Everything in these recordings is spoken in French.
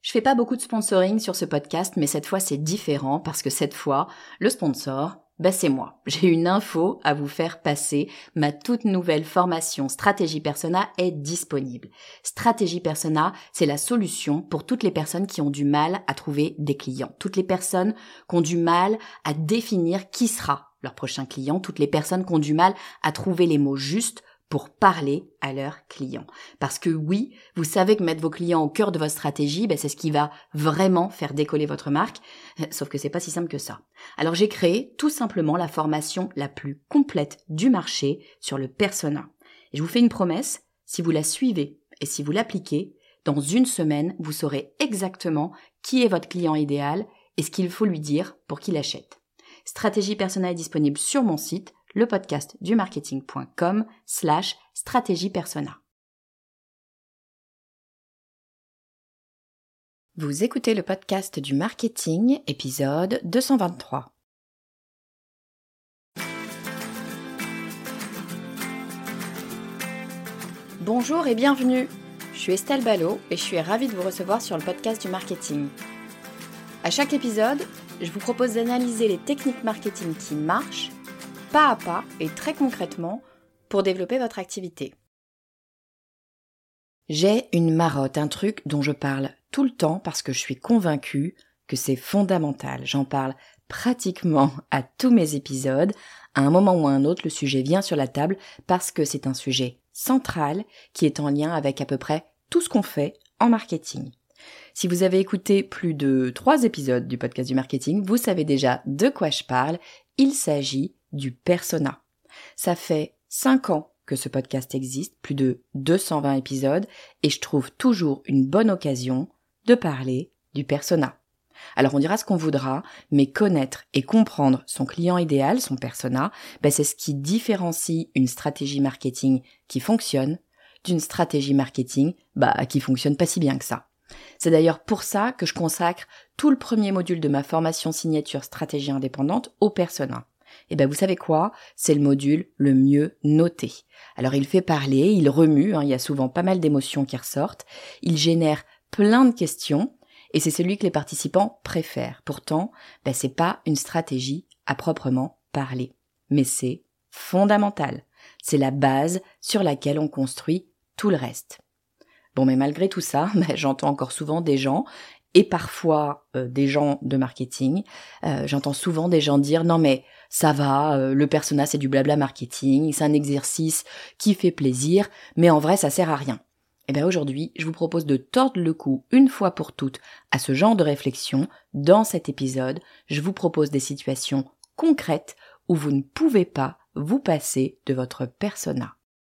Je fais pas beaucoup de sponsoring sur ce podcast, mais cette fois c'est différent parce que cette fois, le sponsor, c'est moi. J'ai une info à vous faire passer. Ma toute nouvelle formation Stratégie Persona est disponible. Stratégie Persona, c'est la solution pour toutes les personnes qui ont du mal à trouver des clients. Toutes les personnes qui ont du mal à définir qui sera leur prochain client. Toutes les personnes qui ont du mal à trouver les mots justes pour parler à leurs clients. Parce que oui, vous savez que mettre vos clients au cœur de votre stratégie, c'est ce qui va vraiment faire décoller votre marque, sauf que c'est pas si simple que ça. Alors j'ai créé tout simplement la formation la plus complète du marché sur le persona. Et je vous fais une promesse, si vous la suivez et si vous l'appliquez, dans une semaine, vous saurez exactement qui est votre client idéal et ce qu'il faut lui dire pour qu'il achète. Stratégie Persona est disponible sur mon site, lepodcastdumarketing.com/stratégie persona. Vous écoutez le podcast du marketing, épisode 223. Bonjour et bienvenue. Je suis Estelle Ballot et je suis ravie de vous recevoir sur le podcast du marketing. À chaque épisode, je vous propose d'analyser les techniques marketing qui marchent pas à pas et très concrètement pour développer votre activité. J'ai une marotte, un truc dont je parle tout le temps parce que je suis convaincue que c'est fondamental. J'en parle pratiquement à tous mes épisodes. À un moment ou à un autre, le sujet vient sur la table parce que c'est un sujet central qui est en lien avec à peu près tout ce qu'on fait en marketing. Si vous avez écouté plus de 3 épisodes du podcast du marketing, vous savez déjà de quoi je parle. Il s'agit du persona. Ça fait 5 ans que ce podcast existe, plus de 220 épisodes, et je trouve toujours une bonne occasion de parler du persona. Alors on dira ce qu'on voudra, mais connaître et comprendre son client idéal, son persona, c'est ce qui différencie une stratégie marketing qui fonctionne d'une stratégie marketing qui fonctionne pas si bien que ça. C'est d'ailleurs pour ça que je consacre tout le premier module de ma formation signature stratégie indépendante au persona. Et vous savez quoi ? C'est le module le mieux noté. Alors il fait parler, il remue, il y a souvent pas mal d'émotions qui ressortent, il génère plein de questions et c'est celui que les participants préfèrent. Pourtant, c'est pas une stratégie à proprement parler, mais c'est fondamental. C'est la base sur laquelle on construit tout le reste. Bon, mais malgré tout ça, j'entends encore souvent des gens et parfois des gens de marketing, j'entends souvent des gens dire « Non mais ça va, le persona c'est du blabla marketing, c'est un exercice qui fait plaisir, mais en vrai ça sert à rien. » Et aujourd'hui, je vous propose de tordre le cou une fois pour toutes à ce genre de réflexion. Dans cet épisode, je vous propose des situations concrètes où vous ne pouvez pas vous passer de votre persona.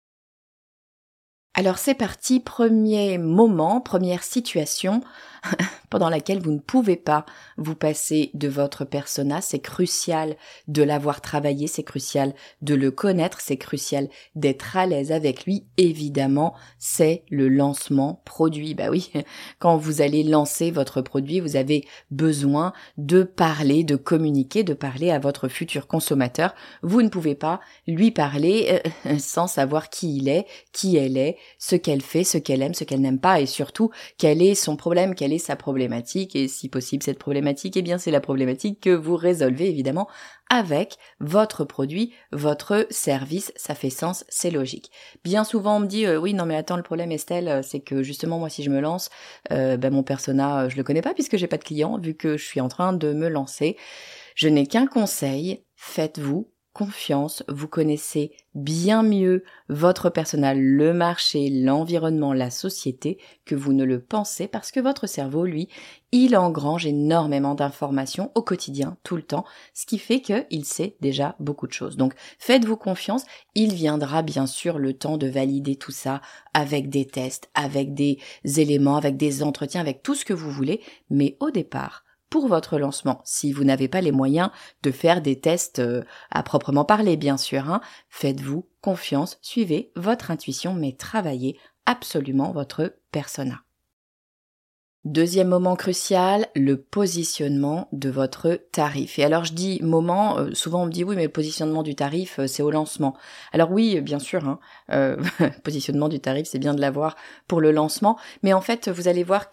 Alors c'est parti, premier moment, première situation pendant laquelle vous ne pouvez pas vous passer de votre persona. C'est crucial de l'avoir travaillé, c'est crucial de le connaître, c'est crucial d'être à l'aise avec lui. Évidemment, c'est le lancement produit. Oui, quand vous allez lancer votre produit, vous avez besoin de parler, de communiquer, de parler à votre futur consommateur. Vous ne pouvez pas lui parler sans savoir qui il est, qui elle est, ce qu'elle fait, ce qu'elle aime, ce qu'elle n'aime pas et surtout quel est son problème, quelle est sa problématique et si possible cette problématique, c'est la problématique que vous résolvez évidemment avec votre produit, votre service, ça fait sens, c'est logique. Bien souvent on me dit oui non mais attends le problème Estelle c'est que justement moi si je me lance mon persona je le connais pas puisque j'ai pas de clients vu que je suis en train de me lancer. Je n'ai qu'un conseil, faites-vous confiance, vous connaissez bien mieux votre persona, le marché, l'environnement, la société que vous ne le pensez parce que votre cerveau, lui, il engrange énormément d'informations au quotidien, tout le temps, ce qui fait qu'il sait déjà beaucoup de choses. Donc faites-vous confiance, il viendra bien sûr le temps de valider tout ça avec des tests, avec des éléments, avec des entretiens, avec tout ce que vous voulez, mais au départ, pour votre lancement, si vous n'avez pas les moyens de faire des tests à proprement parler, bien sûr, faites-vous confiance, suivez votre intuition, mais travaillez absolument votre persona. Deuxième moment crucial, le positionnement de votre tarif. Et alors je dis moment, souvent on me dit oui mais le positionnement du tarif c'est au lancement. Alors oui bien sûr, positionnement du tarif c'est bien de l'avoir pour le lancement, mais en fait vous allez voir que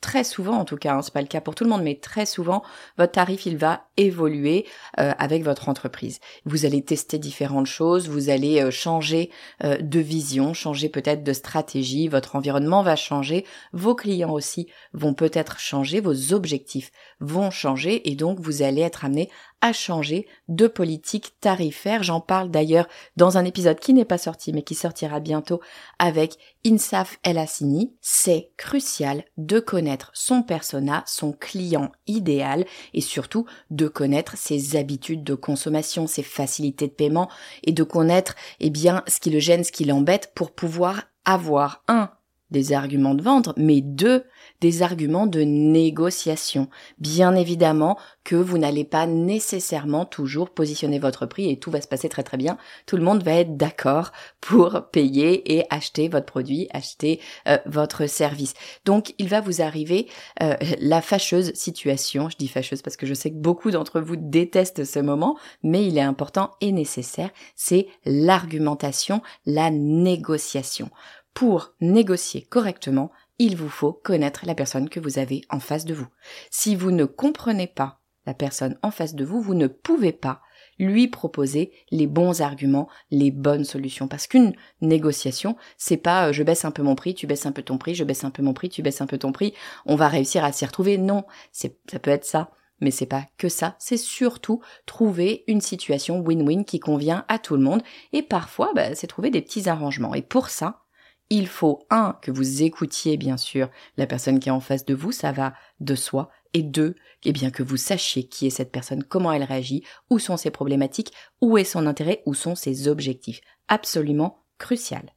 très souvent en tout cas, c'est pas le cas pour tout le monde, mais très souvent, votre tarif, il va évoluer avec votre entreprise. Vous allez tester différentes choses, vous allez changer de vision, changer peut-être de stratégie, votre environnement va changer, vos clients aussi vont peut-être changer, vos objectifs vont changer et donc vous allez être amené à changer de politique tarifaire. J'en parle d'ailleurs dans un épisode qui n'est pas sorti mais qui sortira bientôt avec Insaf El Hassini. C'est crucial de connaître son persona, son client idéal et surtout de connaître ses habitudes de consommation, ses facilités de paiement et de connaître ce qui le gêne, ce qui l'embête pour pouvoir avoir des arguments de vente, mais 2, des arguments de négociation. Bien évidemment que vous n'allez pas nécessairement toujours positionner votre prix et tout va se passer très très bien. Tout le monde va être d'accord pour payer et acheter votre produit, acheter votre service. Donc, il va vous arriver la fâcheuse situation. Je dis fâcheuse parce que je sais que beaucoup d'entre vous détestent ce moment, mais il est important et nécessaire. C'est l'argumentation, la négociation. Pour négocier correctement, il vous faut connaître la personne que vous avez en face de vous. Si vous ne comprenez pas la personne en face de vous, vous ne pouvez pas lui proposer les bons arguments, les bonnes solutions. Parce qu'une négociation, c'est pas je baisse un peu mon prix, tu baisses un peu ton prix, je baisse un peu mon prix, tu baisses un peu ton prix, on va réussir à s'y retrouver. Non, ça peut être ça. Mais c'est pas que ça, c'est surtout trouver une situation win-win qui convient à tout le monde. Et parfois, c'est trouver des petits arrangements. Et pour ça, il faut, 1, que vous écoutiez bien sûr la personne qui est en face de vous, ça va de soi, et 2, que vous sachiez qui est cette personne, comment elle réagit, où sont ses problématiques, où est son intérêt, où sont ses objectifs. Absolument crucial.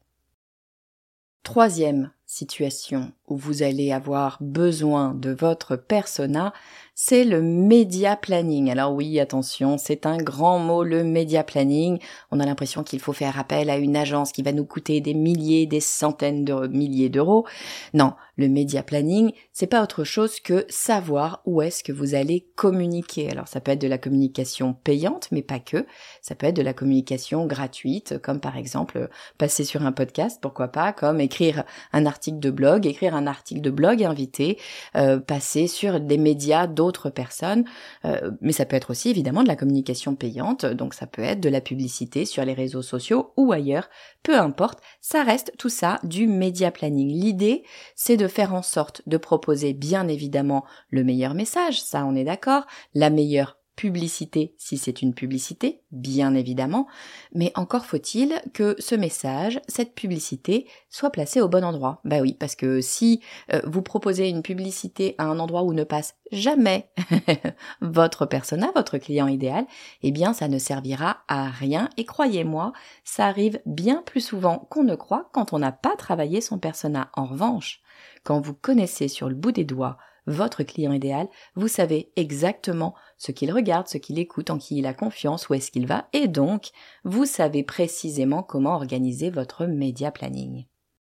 3e situation où vous allez avoir besoin de votre persona, c'est le média planning. Alors oui, attention, c'est un grand mot, le média planning. On a l'impression qu'il faut faire appel à une agence qui va nous coûter des milliers, des centaines de milliers d'euros. Non, le média planning, c'est pas autre chose que savoir où est-ce que vous allez communiquer. Alors ça peut être de la communication payante, mais pas que. Ça peut être de la communication gratuite, comme par exemple passer sur un podcast, pourquoi pas, comme écrire un article de blog, écrire un article de blog invité, passer sur des médias d'autres personnes, mais ça peut être aussi évidemment de la communication payante, donc ça peut être de la publicité sur les réseaux sociaux ou ailleurs, peu importe, ça reste tout ça du média planning. L'idée, c'est de faire en sorte de proposer bien évidemment le meilleur message, ça on est d'accord, la meilleure publicité si c'est une publicité, bien évidemment, mais encore faut-il que ce message, cette publicité, soit placée au bon endroit. Bah oui, parce que si vous proposez une publicité à un endroit où ne passe jamais votre persona, votre client idéal, eh bien ça ne servira à rien et croyez-moi, ça arrive bien plus souvent qu'on ne croit quand on n'a pas travaillé son persona. En revanche, quand vous connaissez sur le bout des doigts votre client idéal, vous savez exactement ce qu'il regarde, ce qu'il écoute, en qui il a confiance, où est-ce qu'il va, et donc, vous savez précisément comment organiser votre média planning.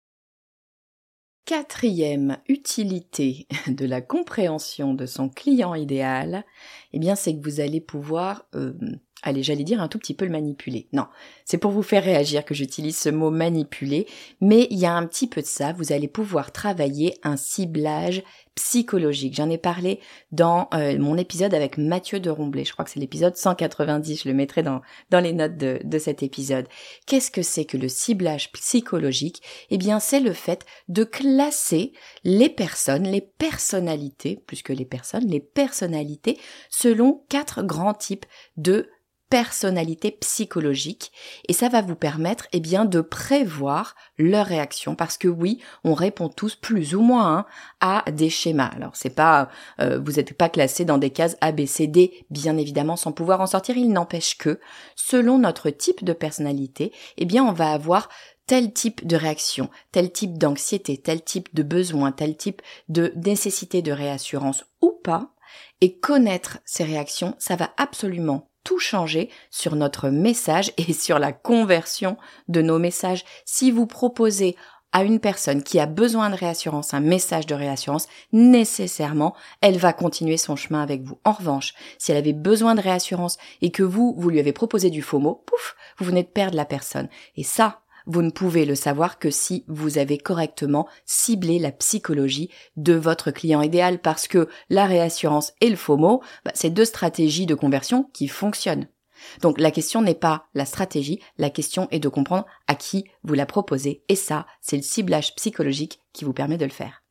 4e utilité de la compréhension de son client idéal, c'est que vous allez pouvoir, j'allais dire un tout petit peu le manipuler. Non, c'est pour vous faire réagir que j'utilise ce mot manipuler, mais il y a un petit peu de ça, vous allez pouvoir travailler un ciblage psychologique. J'en ai parlé dans mon épisode avec Mathieu de Romblay, je crois que c'est l'épisode 190, je le mettrai dans les notes de cet épisode. Qu'est-ce que c'est que le ciblage psychologique ? C'est le fait de classer les personnes, les personnalités, plus que les personnes, les personnalités, selon 4 grands types de personnalité psychologique et ça va vous permettre de prévoir leur réaction parce que oui, on répond tous plus ou moins à des schémas. Alors c'est pas vous n'êtes pas classé dans des cases A, B, C, D, bien évidemment sans pouvoir en sortir, il n'empêche que selon notre type de personnalité, on va avoir tel type de réaction, tel type d'anxiété, tel type de besoin, tel type de nécessité de réassurance ou pas, et connaître ces réactions, ça va absolument tout changer sur notre message et sur la conversion de nos messages. Si vous proposez à une personne qui a besoin de réassurance, un message de réassurance, nécessairement, elle va continuer son chemin avec vous. En revanche, si elle avait besoin de réassurance et que vous lui avez proposé du faux mot, pouf, vous venez de perdre la personne. Et ça, vous ne pouvez le savoir que si vous avez correctement ciblé la psychologie de votre client idéal, parce que la réassurance et le FOMO, c'est deux stratégies de conversion qui fonctionnent. Donc la question n'est pas la stratégie, la question est de comprendre à qui vous la proposez, et ça, c'est le ciblage psychologique qui vous permet de le faire.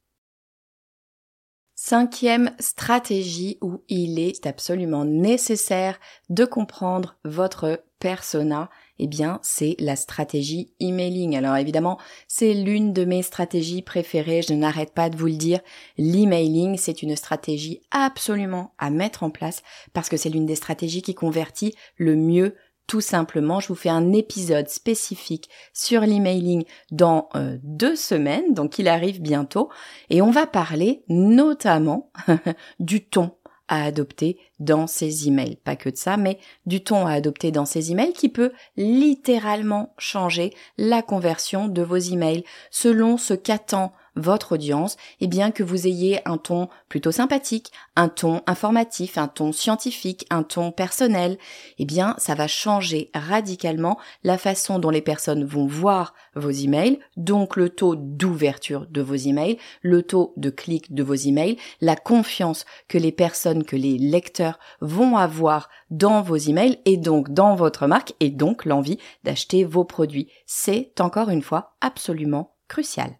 5e stratégie où il est absolument nécessaire de comprendre votre persona, c'est la stratégie emailing. Alors évidemment, c'est l'une de mes stratégies préférées, je n'arrête pas de vous le dire. L'emailing, c'est une stratégie absolument à mettre en place parce que c'est l'une des stratégies qui convertit le mieux. Tout simplement, je vous fais un épisode spécifique sur l'emailing dans 2 semaines, donc il arrive bientôt, et on va parler notamment du ton à adopter dans ces emails. Pas que de ça, mais du ton à adopter dans ces emails qui peut littéralement changer la conversion de vos emails selon ce qu'attend votre audience, que vous ayez un ton plutôt sympathique, un ton informatif, un ton scientifique, un ton personnel, ça va changer radicalement la façon dont les personnes vont voir vos emails, donc le taux d'ouverture de vos emails, le taux de clic de vos emails, la confiance que les personnes, que les lecteurs vont avoir dans vos emails et donc dans votre marque et donc l'envie d'acheter vos produits. C'est encore une fois absolument crucial.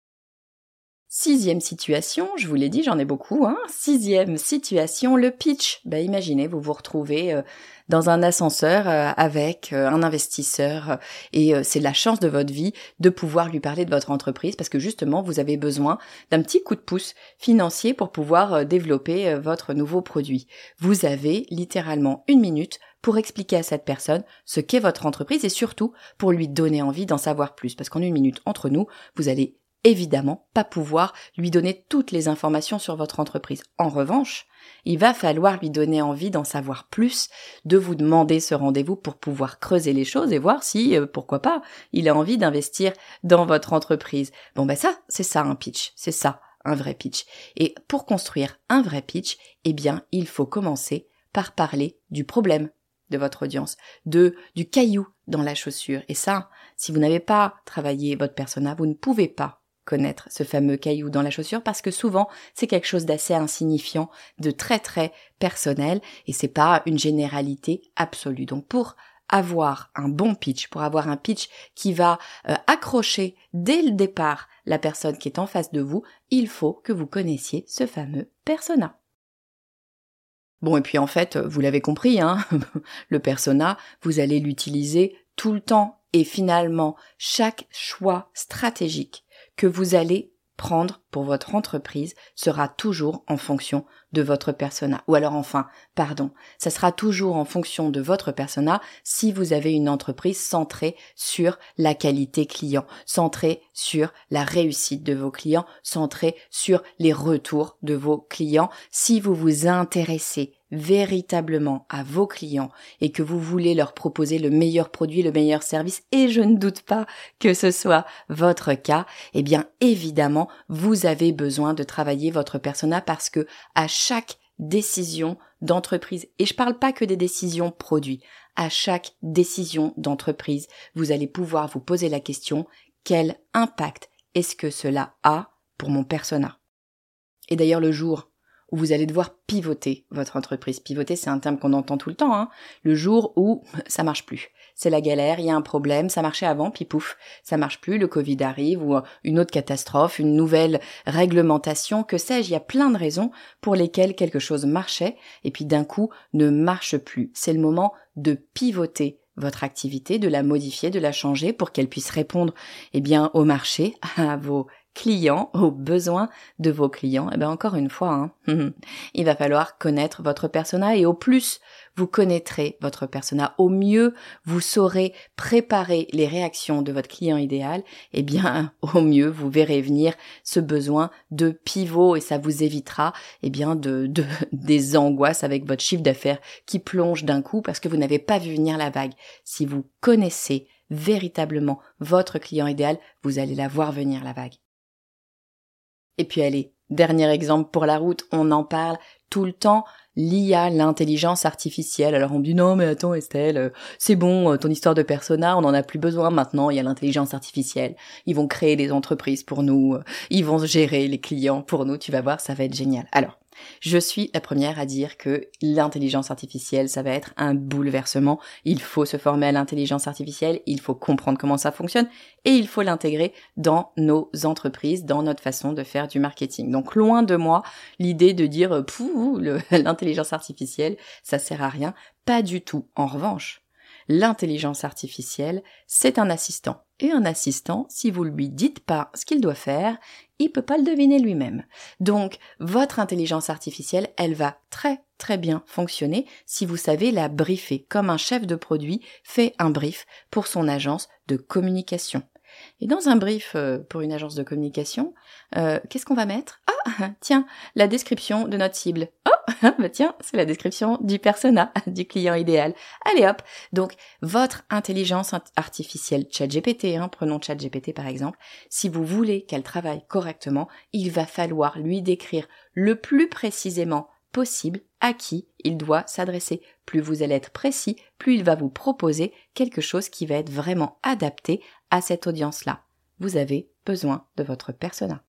6e situation, je vous l'ai dit, j'en ai beaucoup, 6e situation, le pitch. Imaginez, vous vous retrouvez dans un ascenseur avec un investisseur et c'est la chance de votre vie de pouvoir lui parler de votre entreprise parce que justement, vous avez besoin d'un petit coup de pouce financier pour pouvoir développer votre nouveau produit. Vous avez littéralement 1 minute pour expliquer à cette personne ce qu'est votre entreprise et surtout pour lui donner envie d'en savoir plus. Parce qu'en 1 minute, entre nous, vous allez évidemment pas pouvoir lui donner toutes les informations sur votre entreprise. En revanche, il va falloir lui donner envie d'en savoir plus, de vous demander ce rendez-vous pour pouvoir creuser les choses et voir si, pourquoi pas, il a envie d'investir dans votre entreprise. Ça, c'est ça un pitch, c'est ça un vrai pitch. Et pour construire un vrai pitch, il faut commencer par parler du problème de votre audience, du caillou dans la chaussure. Et ça, si vous n'avez pas travaillé votre persona, vous ne pouvez pas connaître ce fameux caillou dans la chaussure parce que souvent c'est quelque chose d'assez insignifiant, de très très personnel et c'est pas une généralité absolue. Donc pour avoir un bon pitch, pour avoir un pitch qui va accrocher dès le départ la personne qui est en face de vous, il faut que vous connaissiez ce fameux persona. Bon, et puis en fait, vous l'avez compris, le persona, vous allez l'utiliser tout le temps. Et finalement, chaque choix stratégique que vous allez prendre pour votre entreprise sera toujours en fonction de votre persona. Ou alors ça sera toujours en fonction de votre persona si vous avez une entreprise centrée sur la qualité client, centrée sur la réussite de vos clients, centrée sur les retours de vos clients. Si vous vous intéressez véritablement à vos clients et que vous voulez leur proposer le meilleur produit, le meilleur service, et je ne doute pas que ce soit votre cas, évidemment, vous avez besoin de travailler votre persona parce que à chaque décision d'entreprise, et je parle pas que des décisions produits, à chaque décision d'entreprise, vous allez pouvoir vous poser la question, quel impact est-ce que cela a pour mon persona? Et d'ailleurs, le jour où vous allez devoir pivoter votre entreprise. Pivoter, c'est un terme qu'on entend tout le temps, Le jour où ça marche plus. C'est la galère, il y a un problème, ça marchait avant, puis pouf, ça marche plus, le Covid arrive, ou une autre catastrophe, une nouvelle réglementation, que sais-je, il y a plein de raisons pour lesquelles quelque chose marchait, et puis d'un coup, ne marche plus. C'est le moment de pivoter votre activité, de la modifier, de la changer pour qu'elle puisse répondre, au marché, à vos clients, aux besoins de vos clients. Encore une fois, il va falloir connaître votre persona et au plus vous connaîtrez votre persona, au mieux vous saurez préparer les réactions de votre client idéal, au mieux vous verrez venir ce besoin de pivot et ça vous évitera des angoisses avec votre chiffre d'affaires qui plonge d'un coup parce que vous n'avez pas vu venir la vague. Si vous connaissez véritablement votre client idéal, vous allez la voir venir la vague. Et puis elle est Dernier exemple pour la route, on en parle tout le temps, l'IA, l'intelligence artificielle. Alors on me dit non mais attends Estelle, c'est bon, ton histoire de persona, on n'en a plus besoin maintenant, il y a l'intelligence artificielle. Ils vont créer des entreprises pour nous, ils vont gérer les clients pour nous, tu vas voir, ça va être génial. Alors, je suis la première à dire que l'intelligence artificielle, ça va être un bouleversement. Il faut se former à l'intelligence artificielle, il faut comprendre comment ça fonctionne et il faut l'intégrer dans nos entreprises, dans notre façon de faire du marketing. Donc loin de moi l'idée de dire l'intelligence artificielle, ça sert à rien. Pas du tout. En revanche, l'intelligence artificielle, c'est un assistant. Et un assistant, si vous lui dites pas ce qu'il doit faire, il peut pas le deviner lui-même. Donc, votre intelligence artificielle, elle va très très bien fonctionner si vous savez la briefer, comme un chef de produit fait un brief pour son agence de communication. Et dans un brief pour une agence de communication, qu'est-ce qu'on va mettre ? Ah, tiens, la description de notre cible. Oh, bah tiens, c'est la description du persona, du client idéal. Allez hop. Donc, votre intelligence artificielle ChatGPT, prenons ChatGPT par exemple, si vous voulez qu'elle travaille correctement, il va falloir lui décrire le plus précisément possible à qui il doit s'adresser. Plus vous allez être précis, plus il va vous proposer quelque chose qui va être vraiment adapté à cette audience-là. Vous avez besoin de votre persona.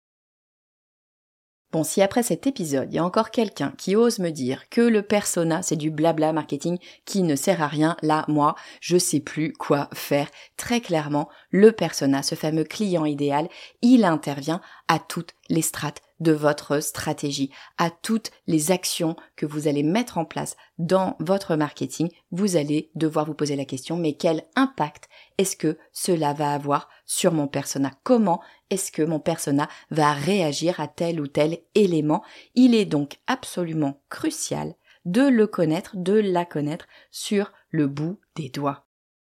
Bon, si après cet épisode, il y a encore quelqu'un qui ose me dire que le persona, c'est du blabla marketing qui ne sert à rien, là, moi, je sais plus quoi faire. Très clairement, le persona, ce fameux client idéal, il intervient à toutes les strates de votre stratégie, à toutes les actions que vous allez mettre en place dans votre marketing. Vous allez devoir vous poser la question, mais quel impact est-ce que cela va avoir sur mon persona ? Comment est-ce que mon persona va réagir à tel ou tel élément ? Il est donc absolument crucial de le connaître, de la connaître sur le bout des doigts.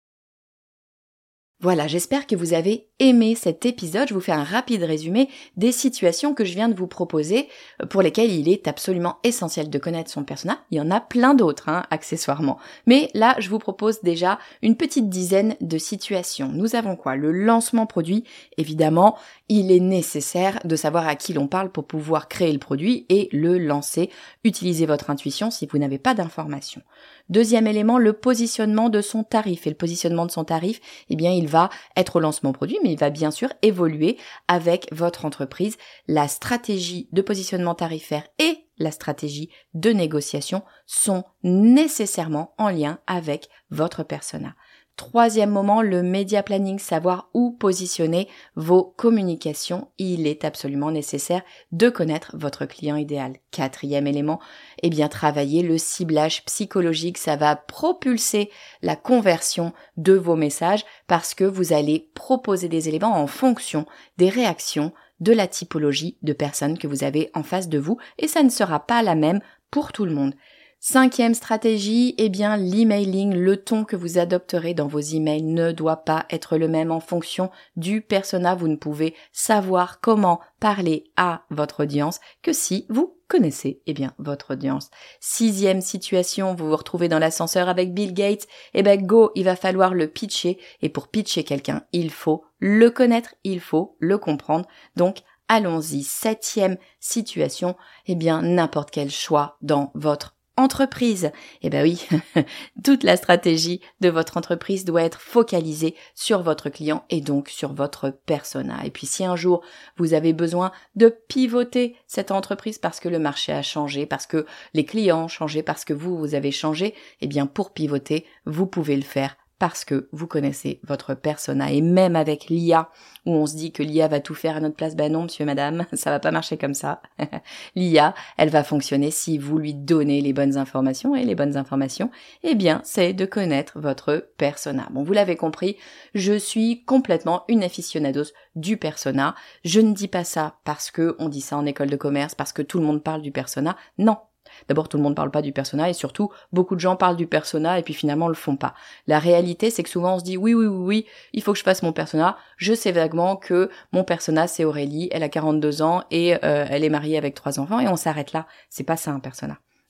Voilà, j'espère que vous avez aimé cet épisode. Je vous fais un rapide résumé des situations que je viens de vous proposer pour lesquelles il est absolument essentiel de connaître son persona. Il y en a plein d'autres, accessoirement. Mais là, je vous propose déjà une petite dizaine de situations. Nous avons quoi ? Le lancement produit. Évidemment, il est nécessaire de savoir à qui l'on parle pour pouvoir créer le produit et le lancer. Utilisez votre intuition si vous n'avez pas d'informations. Deuxième élément, le positionnement de son tarif. Et le positionnement de son tarif, eh bien, il va être au lancement produit, mais il va bien sûr évoluer avec votre entreprise. La stratégie de positionnement tarifaire et la stratégie de négociation sont nécessairement en lien avec votre persona. Troisième moment, le media planning, savoir où positionner vos communications. Il est absolument nécessaire de connaître votre client idéal. Quatrième élément, eh bien, travailler le ciblage psychologique. Ça va propulser la conversion de vos messages parce que vous allez proposer des éléments en fonction des réactions de la typologie de personnes que vous avez en face de vous et ça ne sera pas la même pour tout le monde. Cinquième stratégie, eh bien l'emailing, le ton que vous adopterez dans vos emails ne doit pas être le même en fonction du persona. Vous ne pouvez savoir comment parler à votre audience que si vous connaissez votre audience. Sixième situation, vous vous retrouvez dans l'ascenseur avec Bill Gates, go, il va falloir le pitcher et pour pitcher quelqu'un, il faut le connaître, il faut le comprendre. Donc allons-y. Septième situation, n'importe quel choix dans votre entreprise. Oui, toute la stratégie de votre entreprise doit être focalisée sur votre client et donc sur votre persona. Et puis si un jour vous avez besoin de pivoter cette entreprise parce que le marché a changé, parce que les clients ont changé, parce que vous avez changé, pour pivoter, vous pouvez le faire parce que vous connaissez votre persona. Et même avec l'IA, où on se dit que l'IA va tout faire à notre place, non monsieur, madame, ça va pas marcher comme ça. L'IA, elle va fonctionner si vous lui donnez les bonnes informations, et les bonnes informations, c'est de connaître votre persona. Bon, vous l'avez compris, je suis complètement une aficionados du persona. Je ne dis pas ça parce que on dit ça en école de commerce, parce que tout le monde parle du persona. Non. D'abord, tout le monde parle pas du persona et surtout, beaucoup de gens parlent du persona et puis finalement le font pas. La réalité, c'est que souvent on se dit oui, il faut que je fasse mon persona. Je sais vaguement que mon persona c'est Aurélie, elle a 42 ans et elle est mariée avec 3 enfants et on s'arrête là. C'est pas ça un persona.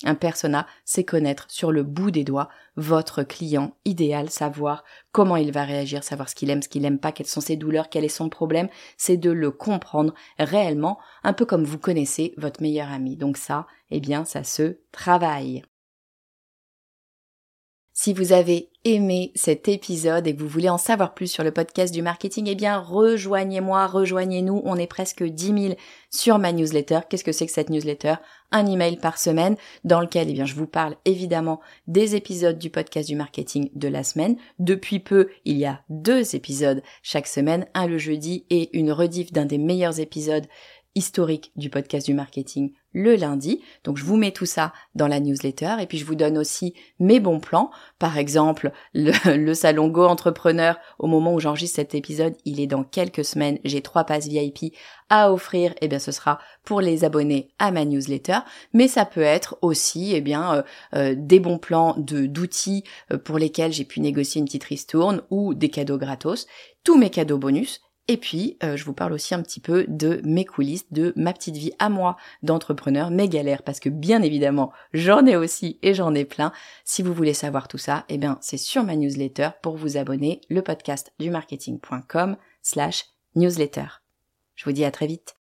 Un persona, c'est connaître sur le bout des doigts votre client idéal, savoir comment il va réagir, savoir ce qu'il aime pas, quelles sont ses douleurs, quel est son problème. C'est de le comprendre réellement, un peu comme vous connaissez votre meilleur ami. Donc ça, ça se travaille. Si vous avez aimé cet épisode et que vous voulez en savoir plus sur le podcast du marketing, rejoignez-nous. On est presque 10 000 sur ma newsletter. Qu'est-ce que c'est que cette newsletter ? Un email par semaine dans lequel je vous parle évidemment des épisodes du podcast du marketing de la semaine. Depuis peu, il y a 2 épisodes chaque semaine, un le jeudi et une rediff d'un des meilleurs épisodes historique du podcast du marketing le lundi. Donc je vous mets tout ça dans la newsletter et puis je vous donne aussi mes bons plans. Par exemple, le salon Go Entrepreneur, au moment où j'enregistre cet épisode, il est dans quelques semaines. J'ai 3 passes VIP à offrir. Ce sera pour les abonnés à ma newsletter. Mais ça peut être aussi des bons plans d'outils pour lesquels j'ai pu négocier une petite ristourne ou des cadeaux gratos. Tous mes cadeaux bonus. Et puis, je vous parle aussi un petit peu de mes coulisses, de ma petite vie à moi d'entrepreneur, mes galères, parce que bien évidemment, j'en ai aussi et j'en ai plein. Si vous voulez savoir tout ça, c'est sur ma newsletter pour vous abonner, le podcast du marketing.com/newsletter. Je vous dis à très vite.